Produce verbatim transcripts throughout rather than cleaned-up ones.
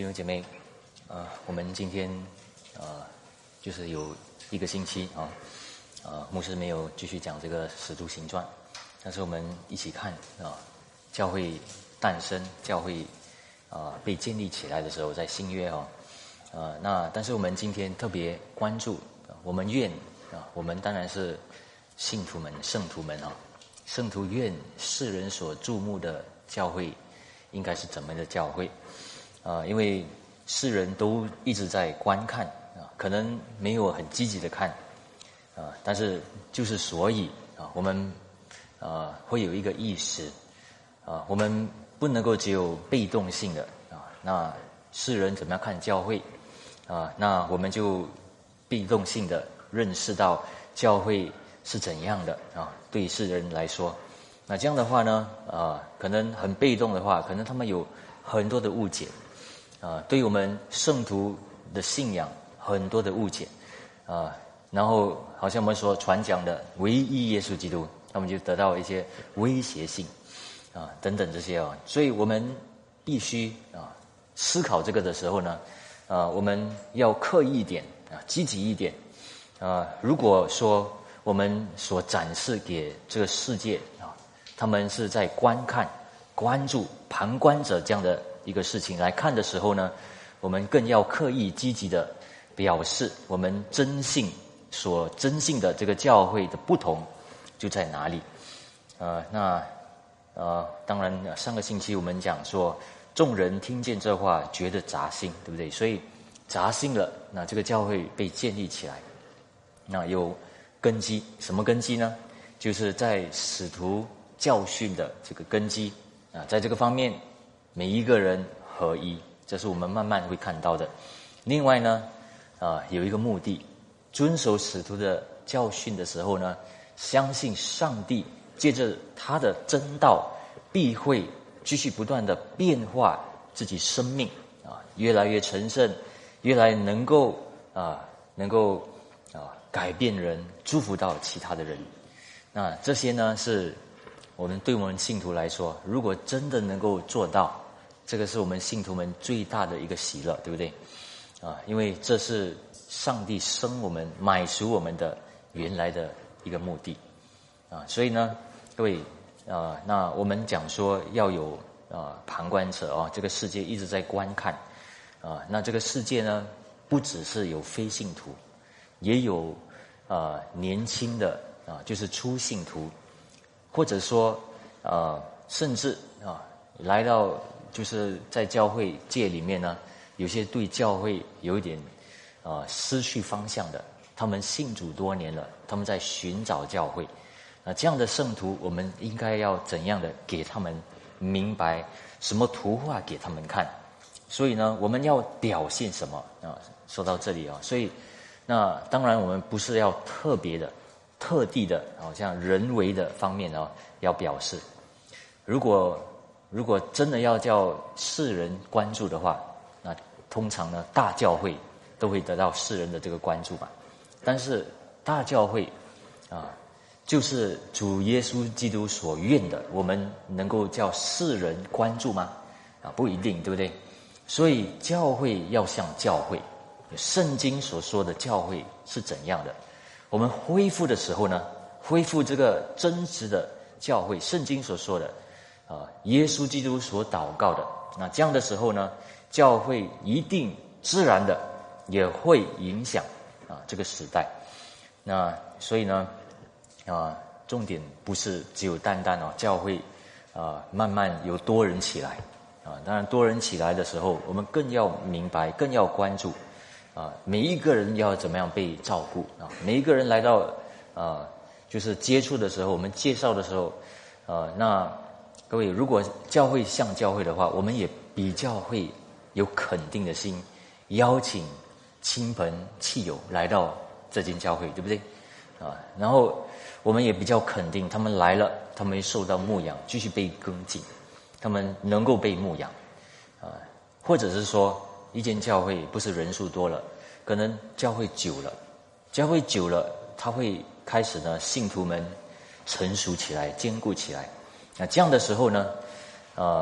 兄姐妹，呃，我们今天呃，就是有一个星期啊，呃，牧师没有继续讲这个《使徒行传》，但是我们一起看啊，教会诞生，教会啊、呃、被建立起来的时候，在新约啊，呃，那但是我们今天特别关注，我们愿啊，我们当然是信徒们、圣徒们啊，圣徒愿世人所注目的教会，应该是怎么样的教会？啊、呃，因为世人都一直在观看啊、呃，可能没有很积极的看啊、呃，但是就是所以啊、呃，我们啊、呃、会有一个意识啊、呃，我们不能够只有被动性的啊、呃，那世人怎么样看教会啊、呃，那我们就被动性的认识到教会是怎样的啊、呃，对世人来说，那这样的话呢啊、呃，可能很被动的话，可能他们有很多的误解。啊，对于我们圣徒的信仰很多的误解，啊，然后好像我们所传讲的唯一耶稣基督，他们就得到一些威胁性，啊，等等这些啊，所以我们必须啊思考这个的时候呢，啊，我们要刻意一点啊，积极一点，啊，如果说我们所展示给这个世界啊，他们是在观看、关注、旁观者这样的一个事情来看的时候呢，我们更要刻意积极的表示我们真信所真信的这个教会的不同就在哪里。呃，那呃，当然上个星期我们讲说，众人听见这话觉得扎心，对不对？所以扎心了，那这个教会被建立起来，那有根基，什么根基呢？就是在使徒教训的这个根基啊，在这个方面。每一个人合一，这是我们慢慢会看到的。另外呢，啊、呃，有一个目的，遵守使徒的教训的时候呢，相信上帝借着他的真道，必会继续不断的变化自己生命啊，越来越成圣，越来能够啊，能够啊改变人，祝福到其他的人。那这些呢，是我们对我们信徒来说，如果真的能够做到。这个是我们信徒们最大的一个喜乐，对不对？啊，因为这是上帝生我们、买赎我们的原来的一个目的啊，所以呢，各位啊，那我们讲说要有啊旁观者啊，这个世界一直在观看啊，那这个世界呢，不只是有非信徒，也有啊年轻的啊，就是初信徒，或者说啊，甚至啊来到。就是在教会界里面呢，有些对教会有一点啊、呃、失去方向的，他们信主多年了，他们在寻找教会，那这样的圣徒，我们应该要怎样的给他们明白什么图画给他们看？所以呢，我们要表现什么啊？说到这里啊，所以那当然我们不是要特别的、特地的，好像人为的方面啊要表示，如果。如果真的要叫世人关注的话，那通常呢，大教会都会得到世人的这个关注吧。但是大教会啊，就是主耶稣基督所愿的，我们能够叫世人关注吗？啊，不一定，对不对？所以教会要像教会，圣经所说的教会是怎样的？我们恢复的时候呢，恢复这个真实的教会，圣经所说的。啊，耶稣基督所祷告的，那这样的时候呢，教会一定自然的也会影响啊这个时代。那所以呢，啊，重点不是只有单单哦，教会啊慢慢有多人起来啊，当然多人起来的时候，我们更要明白，更要关注啊，每一个人要怎么样被照顾啊，每一个人来到啊就是接触的时候，我们介绍的时候，啊那。各位，如果教会像教会的话，我们也比较会有肯定的心，邀请亲朋戚友来到这间教会，对不对？啊，然后我们也比较肯定，他们来了，他们受到牧养，继续被跟进，他们能够被牧养，啊，或者是说，一间教会不是人数多了，可能教会久了，教会久了，他会开始呢，信徒们成熟起来，坚固起来。那这样的时候呢，呃，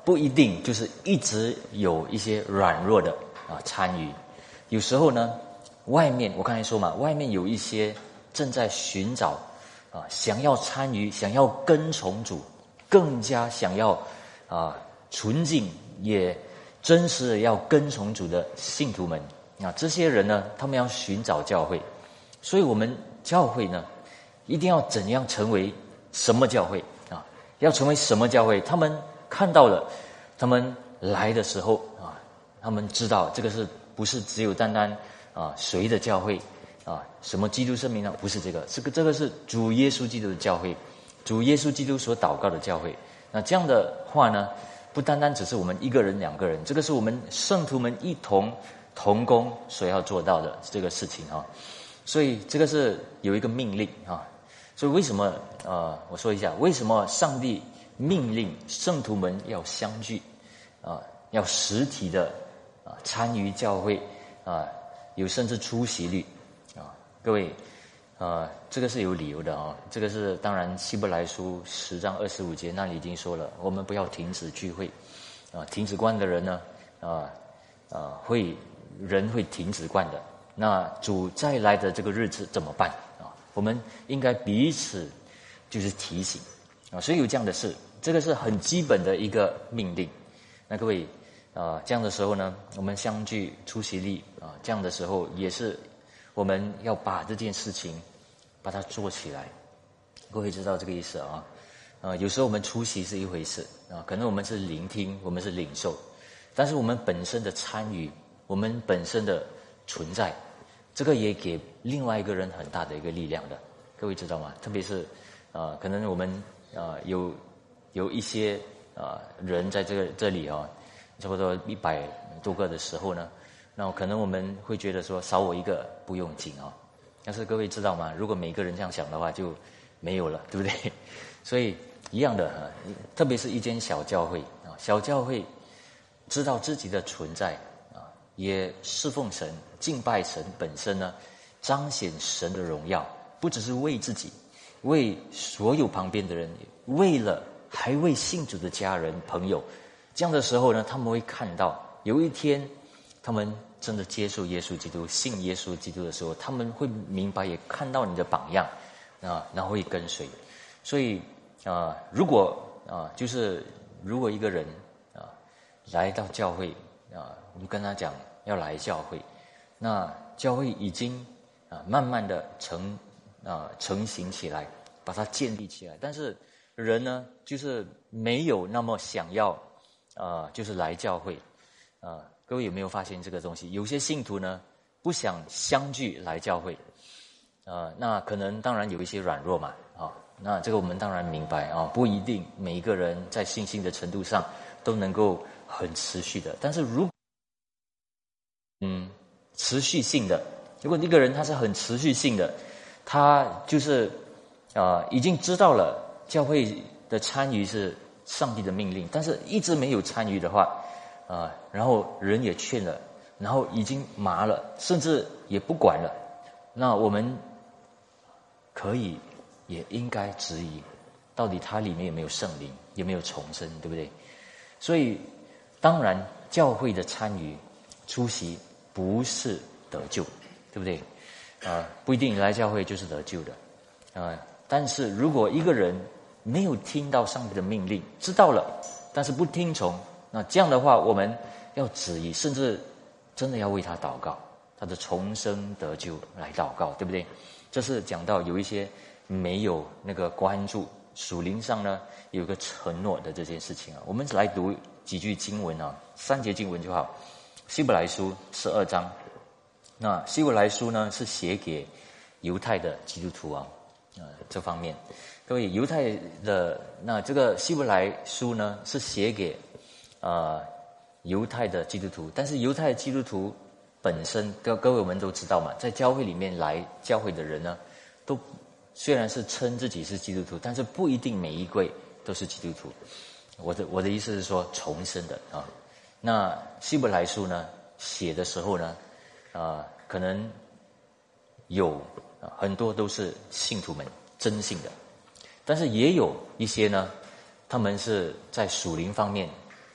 不一定就是一直有一些软弱的啊参与。有时候呢，外面我刚才说嘛，外面有一些正在寻找啊，想要参与、想要跟从主，更加想要啊纯净也真实的要跟从主的信徒们啊，这些人呢，他们要寻找教会，所以我们教会呢，一定要怎样成为什么教会啊？要成为什么教会？他们看到了，他们来的时候啊，他们知道这个是不是只有单单啊谁的教会啊？什么基督生命呢？不是这个，这个这个是主耶稣基督的教会，主耶稣基督所祷告的教会。那这样的话呢，不单单只是我们一个人、两个人，这个是我们圣徒们一同同工所要做到的这个事情啊。所以这个是有一个命令啊。所以为什么呃，我说一下，为什么上帝命令圣徒们要相聚啊，要实体的啊参与教会啊，有甚至出席率啊？各位，呃，这个是有理由的啊。这个是当然，希伯来书十章二十五节那里已经说了，我们不要停止聚会啊，停止惯的人呢，啊啊会人会停止惯的。那主再来的这个日子怎么办啊？我们应该彼此就是提醒啊，所以有这样的事，这个是很基本的一个命令。那各位啊，这样的时候呢，我们相聚出席率啊，这样的时候也是我们要把这件事情把它做起来。各位知道这个意思啊？啊，有时候我们出席是一回事啊，可能我们是聆听，我们是领受，但是我们本身的参与，我们本身的存在，这个也给另外一个人很大的一个力量的。各位知道吗？特别是啊，可能我们啊有有一些啊人在这个这里啊，差不多一百多个的时候呢，那可能我们会觉得说少我一个不用紧啊。但是各位知道吗？如果每个人这样想的话，就没有了，对不对？所以一样的啊，特别是一间小教会啊，小教会知道自己的存在啊，也侍奉神、敬拜神本身呢，彰显神的荣耀，不只是为自己，为所有旁边的人，为了还为信主的家人朋友。这样的时候呢，他们会看到有一天他们真的接受耶稣基督、信耶稣基督的时候，他们会明白，也看到你的榜样啊，然后会跟随。所以啊，如果啊，就是如果一个人啊来到教会啊，我们跟他讲要来教会，那教会已经啊慢慢的成啊成型起来，把它建立起来，但是人呢，就是没有那么想要啊，就是来教会啊。各位有没有发现这个东西？有些信徒呢不想相聚来教会，啊，那可能当然有一些软弱嘛，啊，那这个我们当然明白啊，不一定每一个人在信心的程度上都能够很持续的。但是如嗯持续性的，如果一个人他是很持续性的，他就是啊、呃、已经知道了教会的参与是上帝的命令，但是一直没有参与的话。啊，然后人也劝了，然后已经麻了，甚至也不管了。那我们可以也应该质疑，到底它里面有没有圣灵，有没有重生，对不对？所以，当然教会的参与、出席不是得救，对不对？啊，不一定来教会就是得救的，啊，但是如果一个人没有听到上帝的命令，知道了，但是不听从。那这样的话，我们要质疑，甚至真的要为他祷告，他的重生得救来祷告，对不对？这是讲到有一些没有那个关注属灵上呢，有一个承诺的这件事情啊。我们来读几句经文啊，三节经文就好。希伯来书十二章，那希伯来书呢是写给犹太的基督徒啊，呃，这方面，各位犹太的那这个希伯来书呢是写给。啊、呃，犹太的基督徒，但是犹太的基督徒本身，各各位我们都知道嘛，在教会里面来教会的人呢，都虽然是称自己是基督徒，但是不一定每一位都是基督徒。我的我的意思是说，重生的啊。那希伯来书呢写的时候呢，啊、呃，可能有、呃、很多都是信徒们真信的，但是也有一些呢，他们是在属灵方面。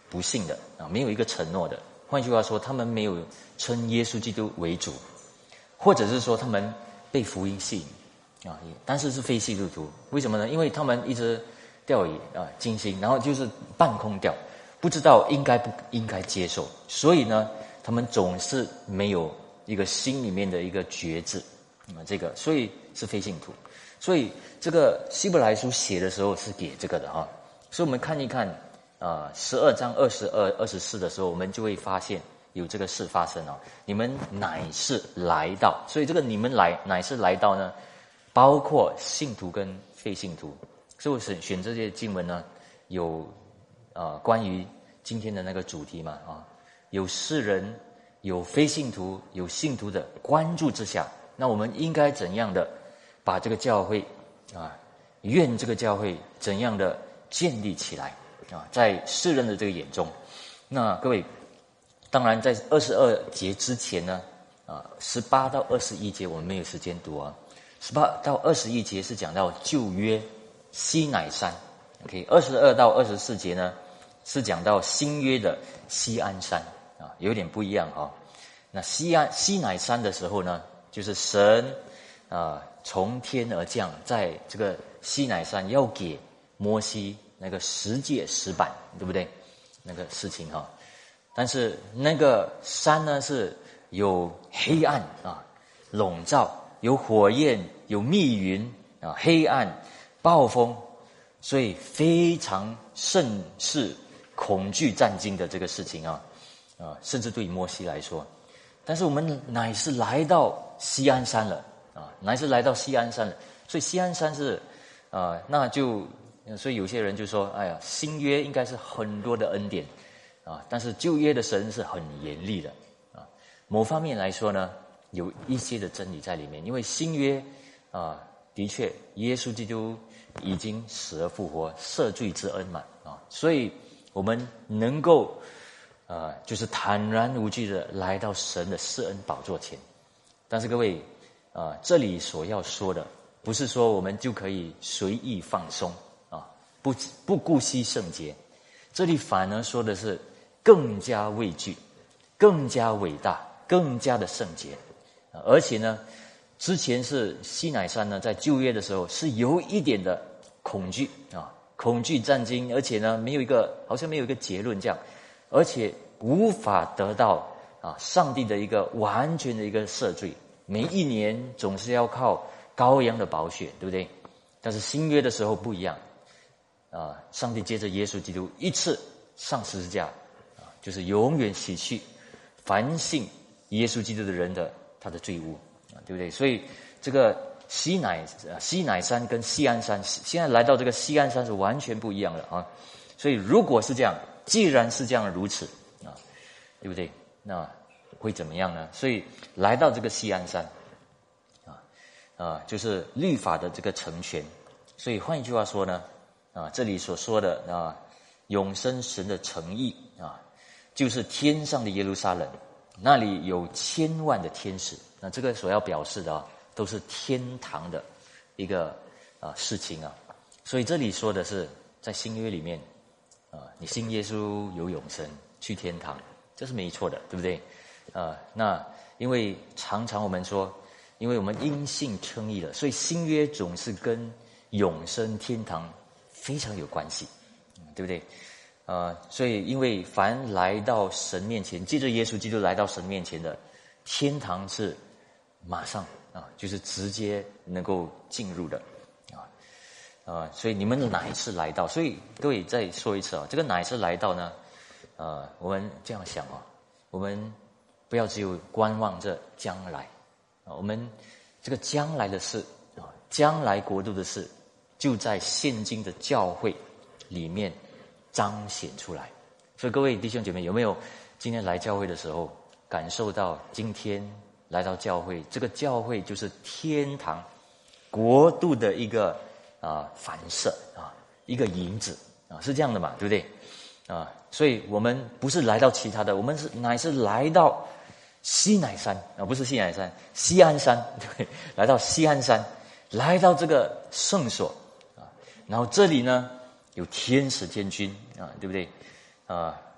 不信的啊，没有一个承诺的。换句话说，他们没有称耶稣基督为主，或者是说他们被福音吸引啊，但是是非基督徒。为什么呢？因为他们一直掉以啊金星，然后就是半空掉，不知道应该不应该接受，所以呢，他们总是没有一个心里面的一个觉知啊，这个所以是非信徒。所以这个希伯来书写的时候是给这个的啊，所以我们看一看啊，十二章二十二、二十四的时候，我们就会发现有这个事发生啊。你们乃是来到，所以这个你们来乃是来到呢，包括信徒跟非信徒。所以我选选这些经文呢，有啊、呃、关于今天的那个主题嘛啊，有世人、有非信徒、有信徒的关注之下，那我们应该怎样的把这个教会啊，愿这个教会怎样的建立起来啊，在世人的这个眼中。那各位，当然在二十二节之前呢，啊，十八到二十一节我们没有时间读啊。十八到二十一节是讲到旧约西乃山 ，OK， 二十二到二十四节呢是讲到新约的西安山啊，有点不一样啊。那西安西乃山的时候呢，就是神啊从天而降，在这个西乃山要给摩西那个十诫十版，对不对？那个事情哈、啊，但是那个山呢是有黑暗啊笼罩，有火焰，有密云啊，黑暗、暴风，所以非常甚是恐惧战惊的这个事情啊啊，甚至对摩西来说，但是我们乃是来到西安山了啊，乃是来到西安山了，所以西安山是啊，那就所以有些人就说，哎呀，新约应该是很多的恩典啊，但是旧约的神是很严厉的啊。某方面来说呢，有一些的真理在里面，因为新约啊，的确耶稣基督已经死而复活，赦罪之恩嘛啊，所以我们能够啊，就是坦然无惧的来到神的施恩宝座前。但是各位啊，这里所要说的，不是说我们就可以随意放松啊，不不顾惜圣洁，这里反而说的是更加畏惧，更加伟大，更加的圣洁。而且呢，之前是西乃山呢，在旧约的时候是有一点的恐惧啊，恐惧战惊，而且呢，没有一个好像没有一个结论这样，而且无法得到啊上帝的一个完全的一个赦罪，每一年总是要靠羔羊的宝血，对不对？但是新约的时候不一样啊，上帝借着耶稣基督一次上十字架啊，就是永远洗去凡信耶稣基督的人的他的罪污啊，对不对？所以这个西乃西乃山跟西安山，现在来到这个西安山是完全不一样的啊。所以如果是这样，既然是这样如此啊，对不对？那会怎么样呢？所以来到这个西安山啊啊，就是律法的这个成全。所以换一句话说呢啊，这里所说的啊永生神的诚意啊，就是天上的耶路撒冷，那里有千万的天使。那这个所要表示的啊，都是天堂的一个啊事情啊。所以这里说的是在新约里面啊，你信耶稣有永生，去天堂，这是没错的，对不对？啊，那因为常常我们说，因为我们因信称义了，所以新约总是跟永生天堂非常有关系，对不对？啊，所以因为凡来到神面前，借着耶稣基督来到神面前的，天堂是马上啊，就是直接能够进入的啊啊，所以你们乃是来到，所以各位再说一次啊，这个乃是来到呢，呃，我们这样想啊，我们不要只有观望着将来啊，我们这个将来的事啊，将来国度的事，就在现今的教会里面彰显出来。所以各位弟兄姐妹，有没有今天来教会的时候感受到今天来到教会，这个教会就是天堂国度的一个啊反射啊，一个影子啊，是这样的嘛，对不对啊？所以我们不是来到其他的，我们是乃是来到西乃山啊，不是西乃山，西安山，对，来到西安山，来到这个圣所啊，然后这里呢有天使天君啊，对不对啊？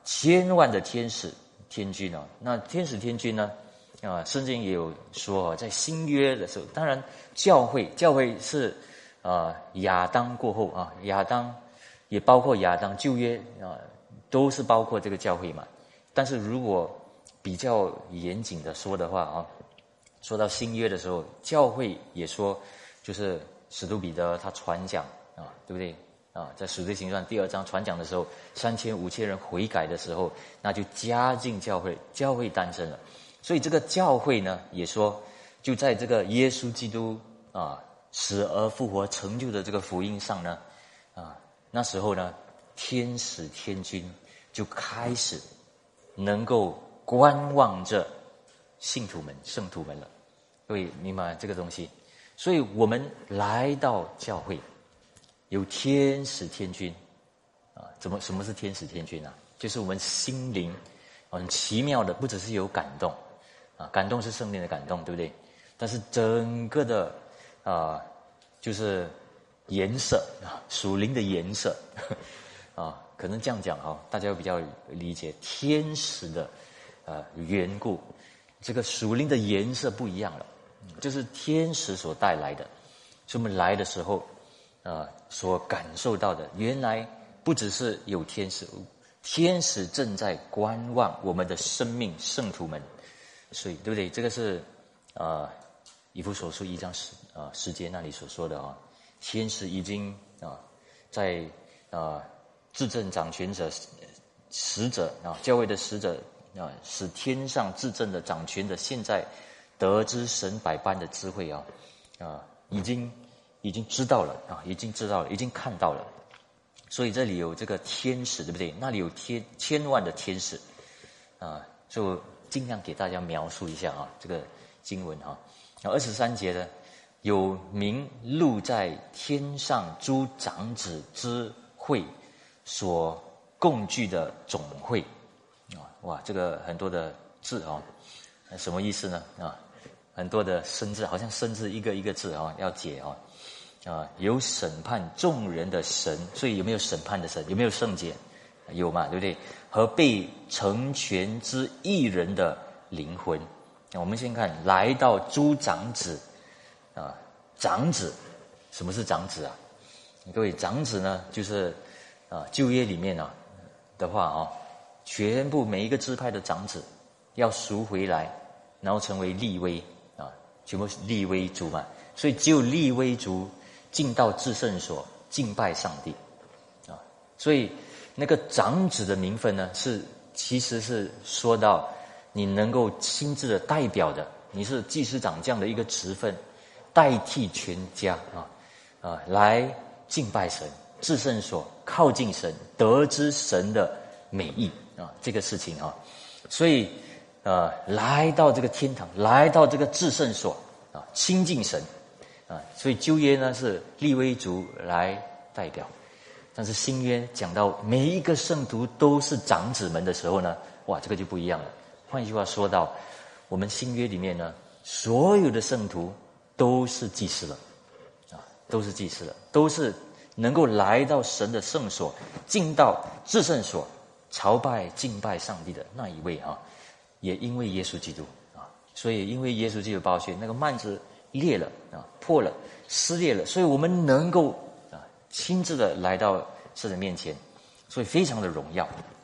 千万的天使天君哦。那天使天君呢？啊，圣经也有说，在新约的时候，当然教会，教会是啊亚当过后啊，亚当也包括亚当，旧约啊都是包括这个教会嘛。但是如果比较严谨的说的话啊，说到新约的时候，教会也说，就是使徒彼得他传讲啊，对不对？啊，在使徒行传第二章传讲的时候，三千五千人悔改的时候，那就加进教会，教会诞生了。所以这个教会呢，也说就在这个耶稣基督啊死而复活成就的这个福音上呢，啊那时候呢，天使天君就开始能够观望着信徒们、圣徒们了。各位明白这个东西？所以我们来到教会，有天使天君啊，怎么什么是天使天君啊？就是我们心灵很奇妙的，不只是有感动。啊，感动是圣灵的感动，对不对？但是整个的啊，就是颜色啊，属灵的颜色啊，可能这样讲啊，大家会比较理解天使的呃缘故。这个属灵的颜色不一样了，就是天使所带来的。所以我们来的时候啊，所感受到的，原来不只是有天使，天使正在观望我们的生命圣徒们。所以，对不对？这个是，呃，以弗所书一章十啊十节那里所说的啊，天使已经啊，在啊至正掌权者、使者啊，教会的使者啊，使天上至正的掌权的，现在得知神百般的智慧啊啊，已经已经知道了啊，已经知道了，已经看到了。所以这里有这个天使，对不对？那里有天千万的天使啊，就。尽量给大家描述一下啊，这个经文啊，二十三节呢，有名录在天上诸长子之会所共聚的总会啊，哇，这个很多的字啊，什么意思呢？啊，很多的生字，好像生字一个一个字啊，要解啊啊，有审判众人的神，所以有没有审判的神？有没有圣洁？有嘛，对不对？和被成全之义人的灵魂。我们先看来到诸长子啊，长子，什么是长子啊？各位，长子呢，就是啊旧约里面啊的话啊，全部每一个支派的长子要赎回来，然后成为利未啊，全部是利未族嘛，所以只有利未族进到至圣所敬拜上帝啊，所以。那个长子的名分呢，是其实是说到你能够亲自的代表的，你是祭司长这样的一个职分，代替全家啊啊来敬拜神，至圣所靠近神，得知神的美意啊这个事情啊，所以呃来到这个天堂，来到这个至圣所啊亲近神啊，所以旧约呢是利未族来代表。但是新约讲到每一个圣徒都是长子们的时候呢，哇，这个就不一样了。换句话说到，我们新约里面呢，所有的圣徒都是祭司了，啊，都是祭司了，都是能够来到神的圣所，进到至圣所，朝拜敬拜上帝的那一位啊。也因为耶稣基督啊，所以因为耶稣基督宝血，那个幔子裂了啊，破了，撕裂了，所以我们能够。亲自的来到神的面前，所以非常的荣耀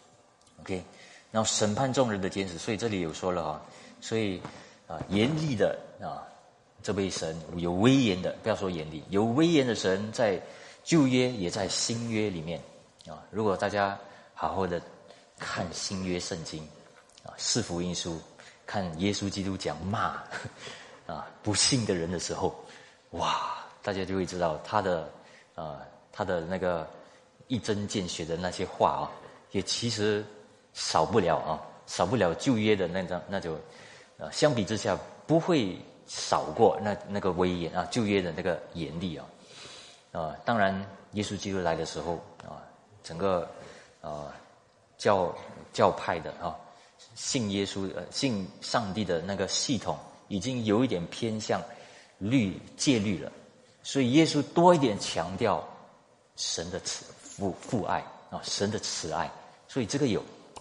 ，OK， 然后审判众人的天使，所以这里有说了啊，所以啊严厉的啊这位神有威严的，不要说严厉，有威严的神在旧约也在新约里面啊。如果大家好好的看新约圣经啊，四福音书，看耶稣基督讲骂啊不信的人的时候，哇，大家就会知道他的啊。他的那个一针见血的那些话啊，也其实少不了啊，少不了旧约的那种那种，呃，相比之下不会少过那那个威严啊，旧约的那个严厉啊，啊，当然耶稣基督来的时候啊，整个啊教教派的啊，信耶稣呃信上帝的那个系统已经有一点偏向律戒律了，所以耶稣多一点强调。神的慈父父爱啊，神的慈爱，所以这个有，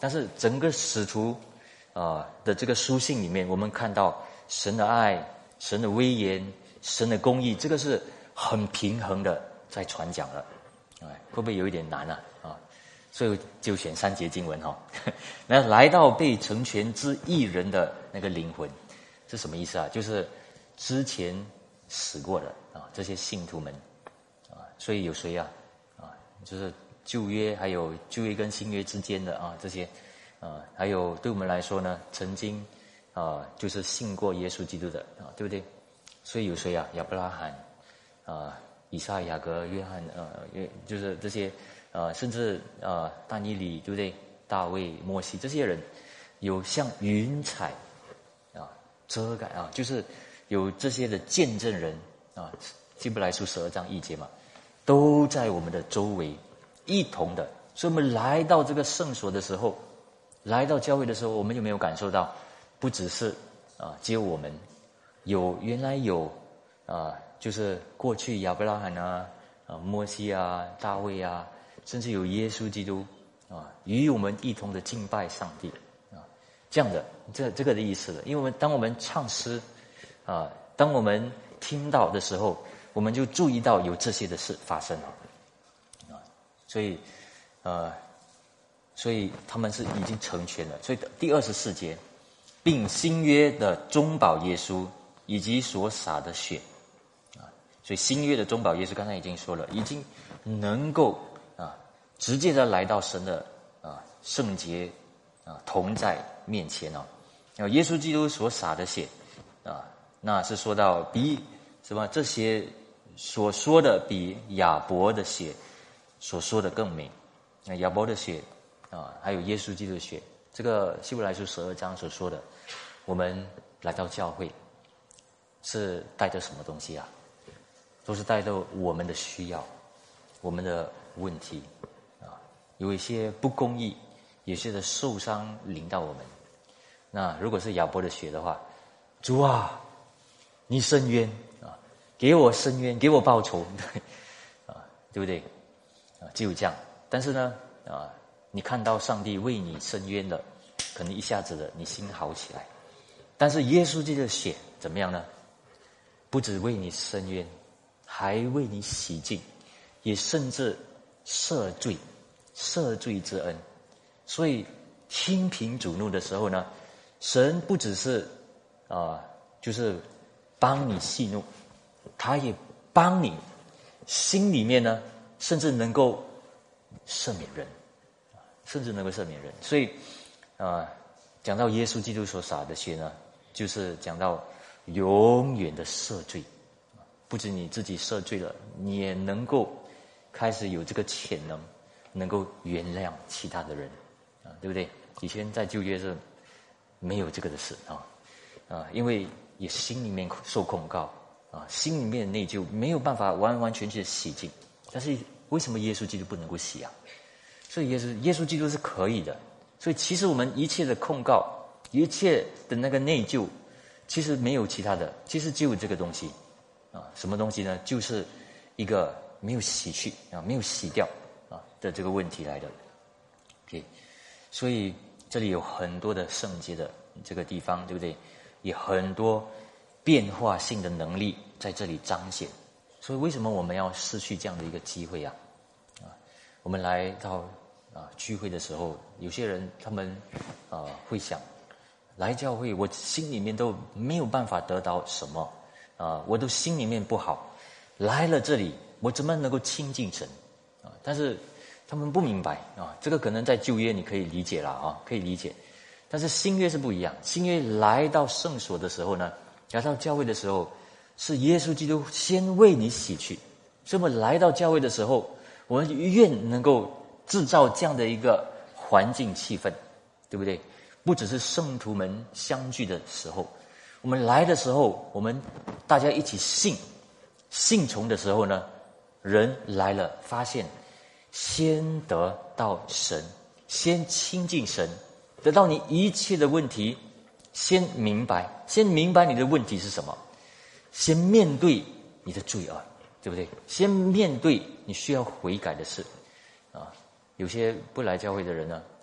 但是整个使徒啊、呃、的这个书信里面，我们看到神的爱、神的威严、神的公义，这个是很平衡的在传讲了。哎，会不会有一点难啊？啊，所以就选三节经文哈、哦。那来到被成全之义人的那个灵魂，是什么意思啊？就是之前死过的啊，这些信徒们啊，所以有谁啊？啊，就是旧约还有旧约跟新约之间的啊这些啊，还有对我们来说呢，曾经啊就是信过耶稣基督的啊，对不对？所以有谁啊？亚伯拉罕啊。以撒、雅各、约翰，呃，就是这些，呃，甚至呃，但以理，对不对？大卫、摩西这些人，有像云彩啊遮盖啊，就是有这些的见证人啊，希伯来书十二章一节嘛，都在我们的周围一同的。所以我们来到这个圣所的时候，来到教会的时候，我们有没有感受到，不只是啊，只有我们有原来有啊。就是过去亚伯拉罕啊、啊摩西啊、大卫啊，甚至有耶稣基督啊，与我们一同的敬拜上帝啊，这样的这这个的意思的。因为我们当我们唱诗啊，当我们听到的时候，我们就注意到有这些的事发生了啊，所以呃，所以他们是已经成全了。所以第二十四节，并新约的中保耶稣以及所洒的血。所以新约的中保耶稣刚才已经说了，已经能够啊直接的来到神的啊圣洁啊同在面前哦。然后耶稣基督所洒的血啊，那是说到比什么这些所说的比亚伯的血所说的更美。那亚伯的血啊，还有耶稣基督的血，这个希伯来书十二章所说的，我们来到教会是带着什么东西啊？都是带着我们的需要，我们的问题啊，有一些不公义，有些的受伤临到我们。那如果是亚伯的血的话，主啊，你伸冤啊，给我伸冤，给我报仇，对啊，对不对啊？只有这样。但是呢啊，你看到上帝为你伸冤了，可能一下子的你心好起来。但是耶稣基督的血怎么样呢？不只为你伸冤，还为你洗净，也甚至赦罪，赦罪之恩。所以听凭主怒的时候呢，神不只是啊、呃，就是帮你息怒，他也帮你心里面呢，甚至能够赦免人，甚至能够赦免人。所以啊、呃，讲到耶稣基督所洒的血呢，就是讲到永远的赦罪。不止你自己赦罪了，你也能够开始有这个潜能，能够原谅其他的人，啊，对不对？以前在旧约是没有这个的事啊，啊，因为也心里面受控告啊，心里面的内疚没有办法完完全全的洗净。但是为什么耶稣基督不能够洗啊？所以耶稣耶稣基督是可以的。所以其实我们一切的控告，一切的那个内疚，其实没有其他的，其实只有这个东西。啊，什么东西呢？就是一个没有洗去啊，没有洗掉啊的这个问题来的。OK， 所以这里有很多的圣洁的这个地方，对不对？也很多变化性的能力在这里彰显。所以为什么我们要失去这样的一个机会啊？啊，我们来到啊聚会的时候，有些人他们啊会想，来教会我心里面都没有办法得到什么。啊，我都心里面不好，来了这里，我怎么能够亲近神啊？但是他们不明白啊，这个可能在旧约你可以理解了啊，可以理解。但是新约是不一样，新约来到圣所的时候呢，来到教会的时候，是耶稣基督先为你洗去。所以我们来到教会的时候，我们愿能够制造这样的一个环境气氛，对不对？不只是圣徒们相聚的时候。我们来的时候，我们大家一起信，信从的时候呢，人来了，发现先得到神，先亲近神，得到你一切的问题，先明白，先明白你的问题是什么，先面对你的罪恶，对不对？先面对你需要悔改的事啊。有些不来教会的人呢，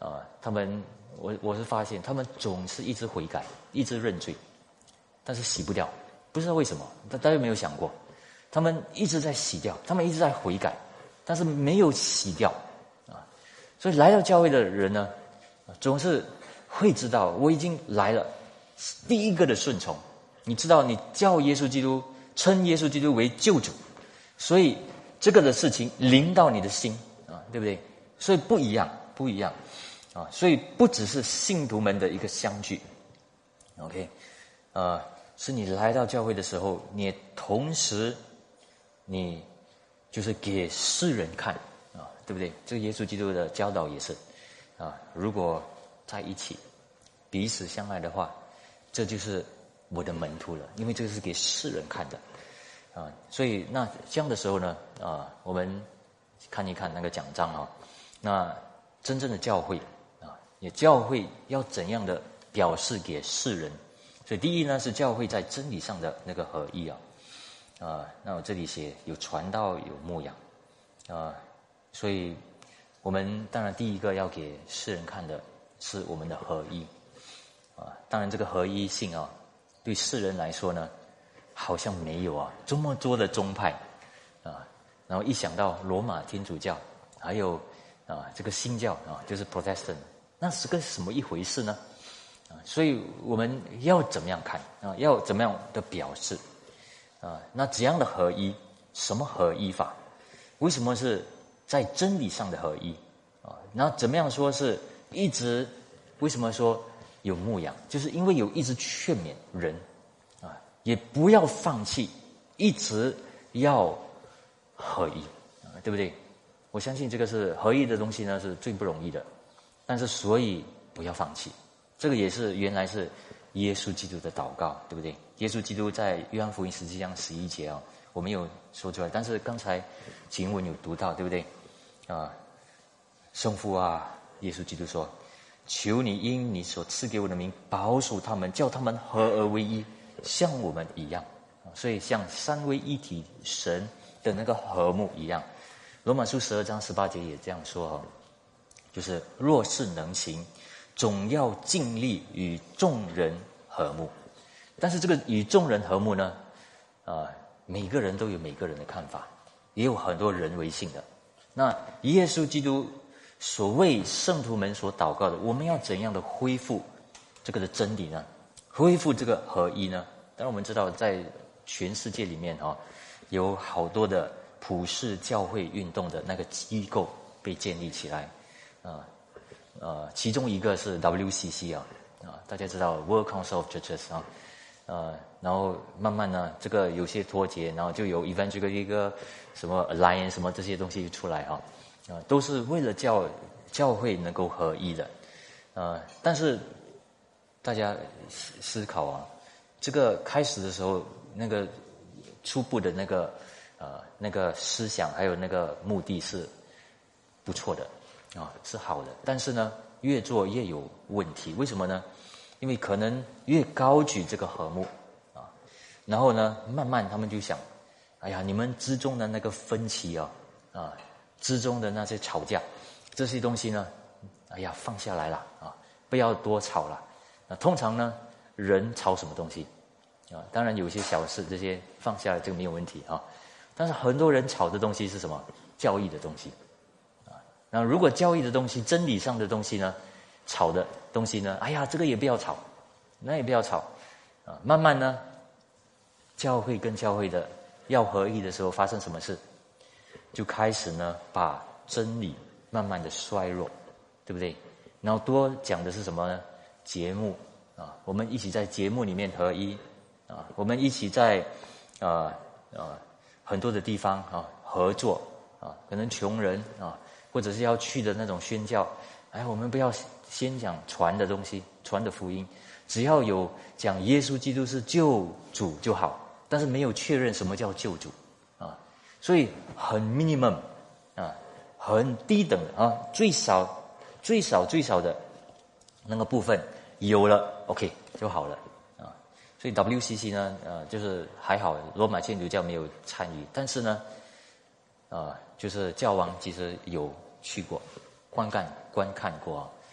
啊，他们我我是发现他们总是一直悔改，一直认罪，但是洗不掉，不知道为什么。大大家有没有想过，他们一直在洗掉，他们一直在悔改，但是没有洗掉啊。所以来到教会的人呢，总是会知道我已经来了，第一个的顺从。你知道，你叫耶稣基督，称耶稣基督为救主，所以这个的事情临到你的心啊，对不对？所以不一样，不一样啊。所以不只是信徒们的一个相聚 ，OK， 呃，是你来到教会的时候，你也同时你就是给世人看啊，对不对？这个耶稣基督的教导也是啊，如果在一起彼此相爱的话，这就是我的门徒了，因为这个是给世人看的啊。所以那这样的时候呢，啊，我们看一看那个奖章啊，那真正的教会啊，也教会要怎样的表示给世人？所以第一呢是教会在真理上的那个合一啊，啊，那我这里写有传道有牧养啊，所以我们当然第一个要给世人看的是我们的合一啊，当然这个合一性啊。对世人来说呢，好像没有啊，这么多的宗派啊，然后一想到罗马天主教，还有啊这个新教啊，就是 Protestant， 那是个什么一回事呢？啊，所以我们要怎么样看啊？要怎么样的表示啊？那怎样的合一？什么合一法？为什么是在真理上的合一啊？那怎么样说是一直？为什么说？有牧养，就是因为有一直劝勉人啊，也不要放弃，一直要合一啊，对不对？我相信这个是合一的东西呢，是最不容易的，但是所以不要放弃，这个也是原来是耶稣基督的祷告，对不对？耶稣基督在约翰福音十七章十一节啊，我没有说出来，但是刚才经文有读到，对不对？啊，圣父啊，耶稣基督说。求你因你所赐给我的名保守他们，叫他们合而为一，像我们一样。所以像三位一体神的那个和睦一样。罗马书十二章十八节也这样说，就是若是能行，总要尽力与众人和睦。但是这个与众人和睦呢，呃，每个人都有每个人的看法，也有很多人为性的。那耶稣基督所谓圣徒们所祷告的，我们要怎样的恢复这个的真理呢？恢复这个合一呢？当然我们知道在全世界里面啊，有好多的普世教会运动的那个机构被建立起来啊，呃，其中一个是 W C C 啊，啊，大家知道 World Council of Churches 啊，呃，然后慢慢呢，这个有些脱节，然后就有 Evangelical 一个什么 Alliance 什么这些东西出来啊。啊，都是为了教教会能够合一的，呃，但是大家思思考啊，这个开始的时候那个初步的那个呃那个思想还有那个目的是不错的啊，是好的，但是呢，越做越有问题，为什么呢？因为可能越高举这个和睦啊，然后呢，慢慢他们就想，哎呀，你们之中的那个分歧啊啊。之中的那些吵架，这些东西呢，哎呀，放下来了啊，不要多吵了。那通常呢，人吵什么东西啊？当然有些小事，这些放下来这个没有问题啊。但是很多人吵的东西是什么？教义的东西啊。那如果教义的东西、真理上的东西呢，吵的东西呢，哎呀，这个也不要吵，那也不要吵啊。慢慢呢，教会跟教会的要合一的时候，发生什么事？就开始呢，把真理慢慢的衰弱，对不对？然后多讲的是什么呢？节目啊，我们一起在节目里面合一啊，我们一起在啊啊很多的地方啊合作啊，可能穷人啊，或者是要去的那种宣教，哎，我们不要先讲传的东西，传的福音，只要有讲耶稣基督是救主就好，但是没有确认什么叫救主。所以很 minimum 啊，很低等的啊，最少最少最少的那个部分有了 ，OK 就好了啊。所以 W C C 呢，呃，就是还好，罗马天主教没有参与，但是呢，呃，就是教皇其实有去过观看观看过啊，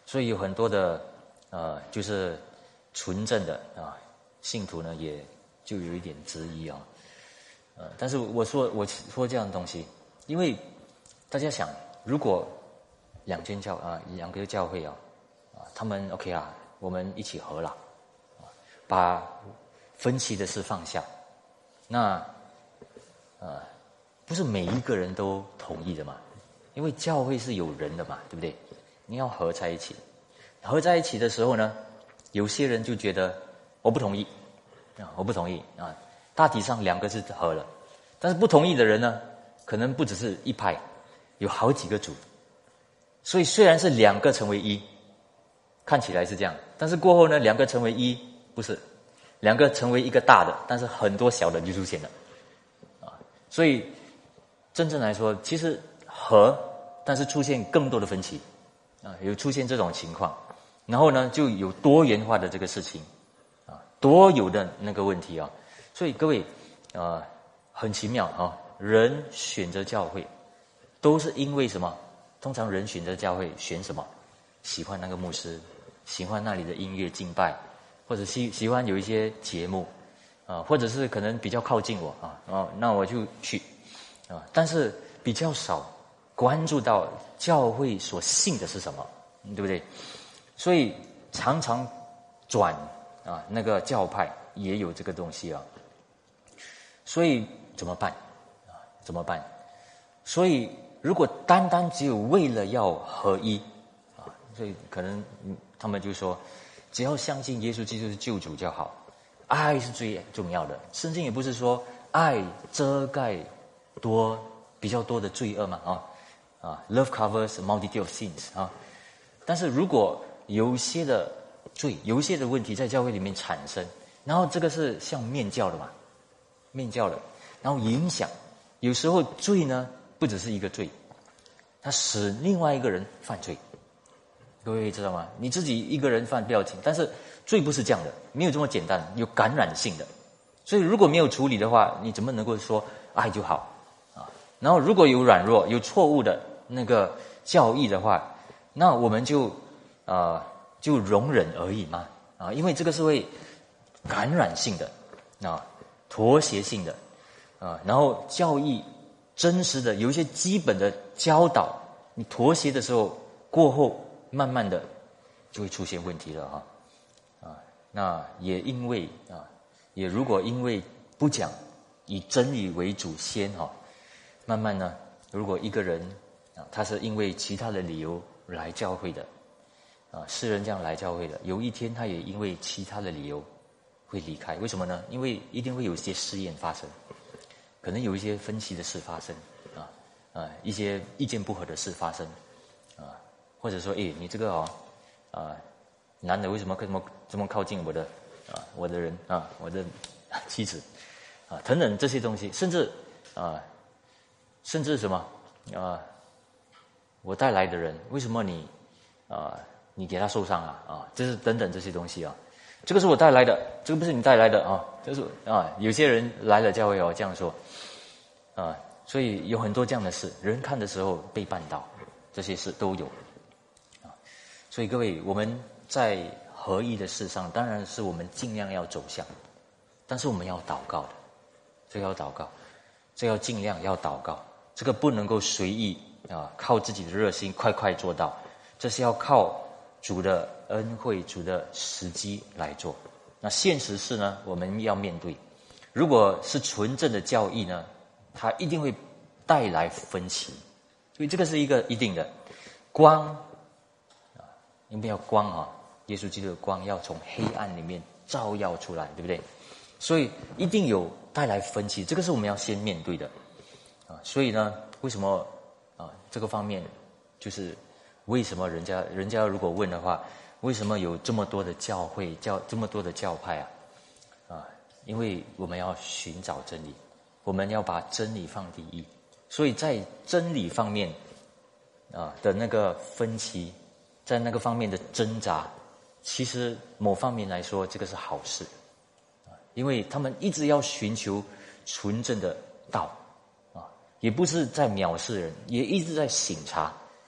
所以有很多的呃，就是纯正的啊信徒呢，也就有一点质疑啊。呃，但是我说我说这样的东西，因为大家想，如果两间教啊两个教会啊啊，他们 OK 啊，我们一起和了，啊，把分歧的事放下，那呃，不是每一个人都同意的嘛？因为教会是有人的嘛，对不对？你要合在一起，合在一起的时候呢，有些人就觉得我不同意啊，我不同意啊。大体上两个是合了，但是不同意的人呢，可能不只是一派，有好几个组。所以虽然是两个成为一，看起来是这样，但是过后呢，两个成为一不是，两个成为一个大的，但是很多小的就出现了啊。所以真正来说，其实合，但是出现更多的分歧啊，有出现这种情况，然后呢，就有多元化的这个事情啊，多有的那个问题啊。所以各位啊，很奇妙啊，人选择教会都是因为什么？通常人选择教会选什么？喜欢那个牧师，喜欢那里的音乐敬拜，或者喜喜欢有一些节目啊，或者是可能比较靠近我啊，哦，那我就去啊。但是比较少关注到教会所信的是什么，对不对？所以常常转啊，那个教派也有这个东西啊。所以怎么办啊？怎么办？所以如果单单只有为了要合一啊，所以可能他们就说，只要相信耶稣基督是救主就好，爱是最重要的。圣经也不是说爱遮盖多比较多的罪恶嘛啊啊 ，Love covers a multitude of sins 啊。但是如果有一些的罪，有一些的问题在教会里面产生，然后这个是像面教的嘛。面教的，然后影响，有时候罪呢不只是一个罪，它使另外一个人犯罪。各位知道吗？你自己一个人犯不要紧，但是罪不是这样的，没有这么简单，有感染性的。所以如果没有处理的话，你怎么能够说爱就好啊？然后如果有软弱、有错误的那个教义的话，那我们就呃就容忍而已嘛啊，因为这个是会感染性的啊。妥协性的啊，然后教义真实的有一些基本的教导，你妥协的时候过后，慢慢的就会出现问题了哈啊。那也因为啊，也如果因为不讲以真理为主先哈，慢慢呢，如果一个人啊，他是因为其他的理由来教会的啊，世人这样来教会的，有一天他也因为其他的理由会离开，为什么呢？因为一定会有一些试验发生，可能有一些分歧的事发生啊啊，一些意见不合的事发生啊，或者说，诶，你这个哦啊，男的为什么这么这么靠近我的啊我的人啊我的妻子啊等等这些东西，甚至啊甚至什么啊我带来的人为什么你啊你给他受伤啊啊，这是等等这些东西啊。这个是我带来的，这个不是你带来的啊！就是啊，有些人来了教会哦，这样说啊，所以有很多这样的事，人看的时候被绊倒，这些事都有啊。所以各位，我们在合一的事上，当然是我们尽量要走向，但是我们要祷告的，这个要祷告，这个要尽量要祷告，这个不能够随意啊，靠自己的热心快快做到，这是要靠主的恩惠，主的时机来做。那现实是呢，我们要面对，如果是纯正的教义呢，它一定会带来分歧，所以这个是一个一定的光啊，因为要光啊，耶稣基督的光要从黑暗里面照耀出来，对不对？所以一定有带来分歧，这个是我们要先面对的啊。所以呢，为什么啊这个方面就是为什么人家人家如果问的话，为什么有这么多的教会教这么多的教派啊啊？因为我们要寻找真理，我们要把真理放第一，所以在真理方面啊的那个分歧，在那个方面的挣扎，其实某方面来说，这个是好事啊，因为他们一直要寻求纯正的道啊，也不是在藐视人，也一直在省察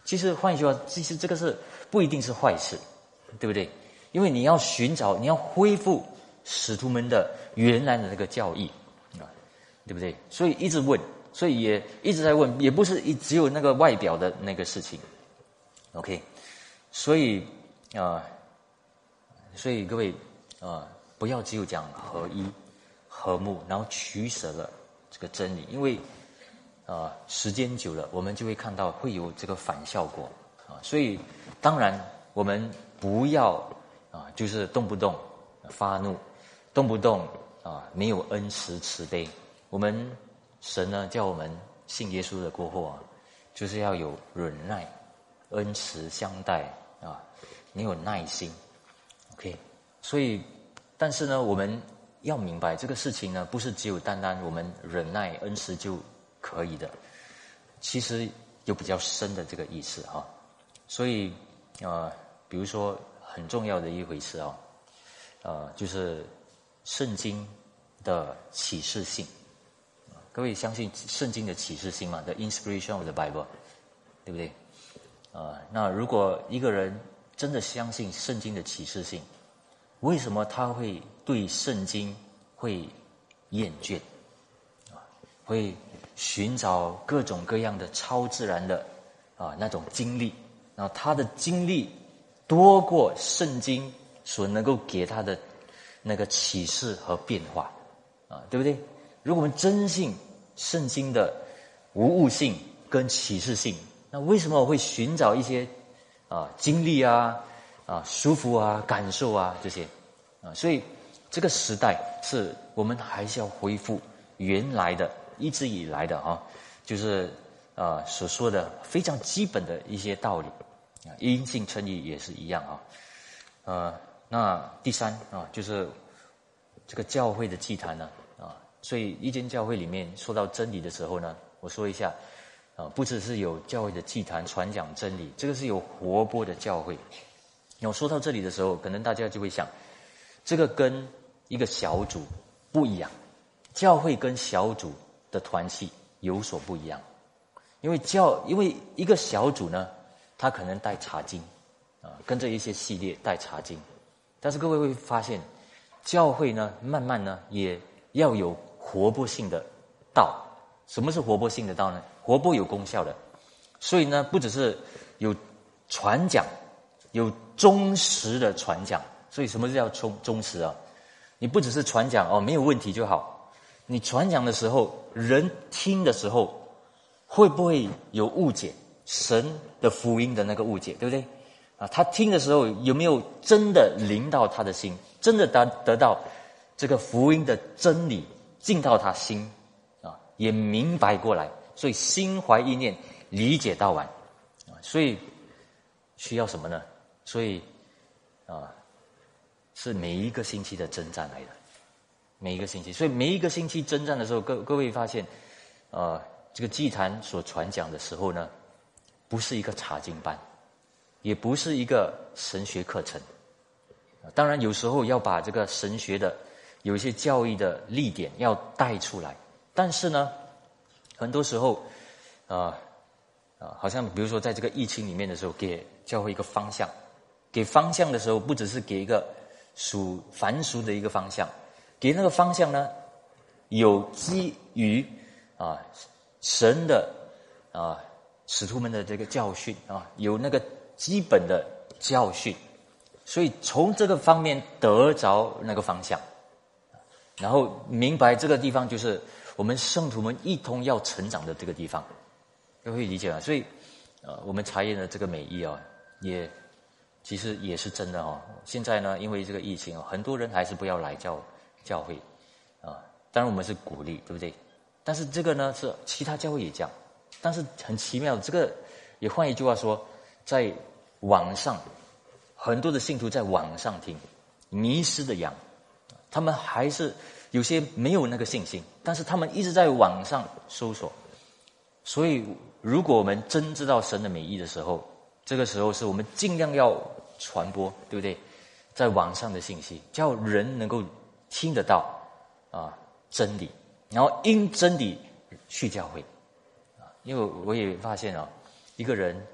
其实换一句话，其实这个是不一定是坏事，对不对？因为你要寻找，你要恢复使徒们的原来的那个教义啊，对不对？所以一直问，所以也一直在问，也不是一只有那个外表的那个事情。OK， 所以啊、呃，所以各位啊、呃，不要只有讲合一、和睦，然后取舍了这个真理，因为啊、呃，时间久了，我们就会看到会有这个反效果啊。所以当然我们不要啊，就是动不动发怒，动不动啊没有恩慈慈悲。我们神呢叫我们信耶稣的过后啊，就是要有忍耐、恩慈相待啊，你有耐心。OK， 所以但是呢，我们要明白这个事情呢，不是只有单单我们忍耐、恩慈就可以的，其实有比较深的这个意思啊。所以呃，比如说很重要的一回事啊，呃，就是圣经的启示性。各位相信圣经的启示性吗 ？The inspiration of the Bible， 对不对？呃，那如果一个人真的相信圣经的启示性，为什么他会对圣经会厌倦啊？会寻找各种各样的超自然的啊那种经历，然后他的经历多过圣经所能够给他的那个启示和变化啊，对不对？如果我们真信圣经的无误性跟启示性，那为什么我会寻找一些啊经历啊啊舒服啊感受啊这些啊？所以这个时代是我们还是要恢复原来的一直以来的啊，就是啊所说的非常基本的一些道理啊，因信称义也是一样啊。呃，那第三啊就是这个教会的祭坛呢啊，所以一间教会里面说到真理的时候呢，我说一下。啊，不只是有教会的祭坛传讲真理，这个是有活泼的教会。然后说到这里的时候，可能大家就会想，这个跟一个小组不一样，教会跟小组的团契有所不一样。因为教，因为一个小组呢，他可能带查经啊，跟着一些系列带查经，但是各位会发现，教会呢，慢慢呢，也要有活泼性的道。什么是活泼性的道呢？活泼有功效的，所以呢，不只是有传讲，有忠实的传讲。所以什么是叫忠忠实啊？你不只是传讲哦，没有问题就好。你传讲的时候，人听的时候，会不会有误解神的福音的那个误解，对不对？啊，他听的时候有没有真的临到他的心，真的得得到这个福音的真理进到他心？也明白过来，所以心怀意念，理解到完，啊，所以需要什么呢？所以啊，是每一个星期的征战来的，每一个星期，所以每一个星期征战的时候，各各位发现，呃，这个祭坛所传讲的时候呢，不是一个查经班，也不是一个神学课程，当然有时候要把这个神学的有一些教义的立点要带出来。但是呢，很多时候，啊、呃、啊，好像比如说在这个疫情里面的时候，给教会一个方向，给方向的时候，不只是给一个属凡俗的一个方向，给那个方向呢，有基于啊神的啊使徒们的这个教训啊，有那个基本的教训，所以从这个方面得着那个方向，然后明白这个地方就是我们圣徒们一同要成长的这个地方，都会理解吗？所以，呃，我们查验的这个美意啊，也其实也是真的哦。现在呢，因为这个疫情哦，很多人还是不要来教教会啊。当然我们是鼓励，对不对？但是这个呢，是其他教会也这样。但是很奇妙，这个也换一句话说，在网上很多的信徒在网上听迷失的羊，他们还是有些没有那个信心，但是他们一直在网上搜索。所以如果我们真知道神的美意的时候，这个时候是我们尽量要传播，对不对？在网上的信息，叫人能够听得到啊真理，然后因真理去教会啊。因为我也发现啊，一个人